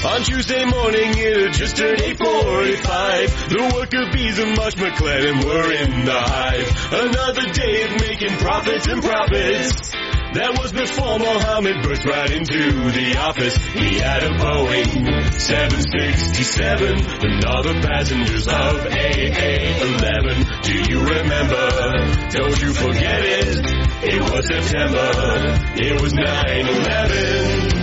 On Tuesday morning, it had just turned 8:45. The worker bees of Marsh McLennan were in the hive. Another day of making profits and profits. That was before Mohammed burst right into the office. He had a Boeing 767 and all the passengers of AA-11. Do you remember? Don't you forget it. It was September. It was 9/11.